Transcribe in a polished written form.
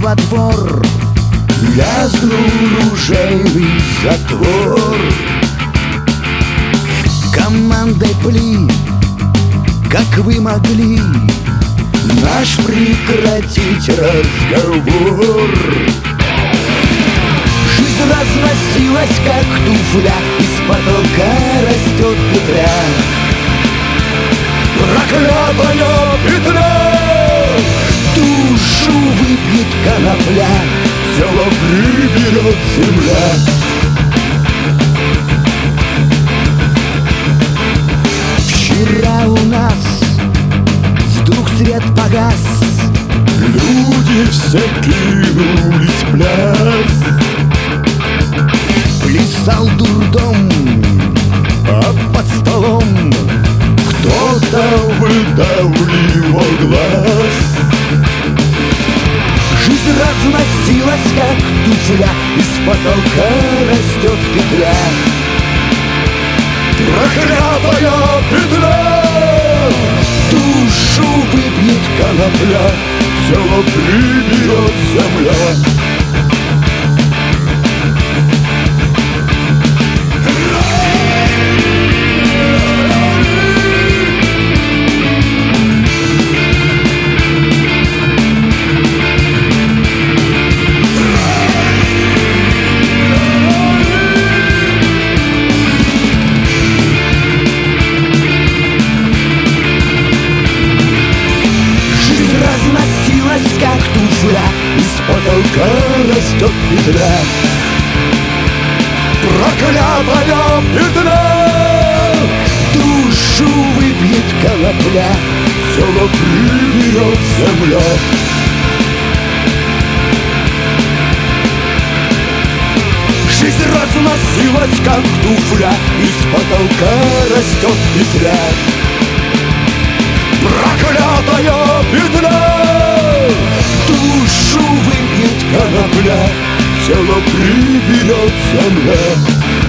во двор, лязгнул ружейный затвор. Командой пли, как вы могли наш прекратить разговор. Жизнь разносилась, как туфля, из потолка растет петля. Проклятая петля! Душу выпьет конопля, тело приберет земля. Вчера у нас вдруг свет погас, люди все кинулись в пляс. Плясал дурдом, а под столом кто-то выдавливал глаз. Жизнь разносилась, как туфля, из потолка растет петля. Проклятая петля! Душу выпьет конопля, тело приберет земля. Как туфля, из потолка растет петля. Проклятая петля! Душу выпьет конопля, тело приберет земля. Жизнь разносилась, как туфля, из потолка растет петля. Проклятая петля! Душу выпьет конопля, тело приберет земля.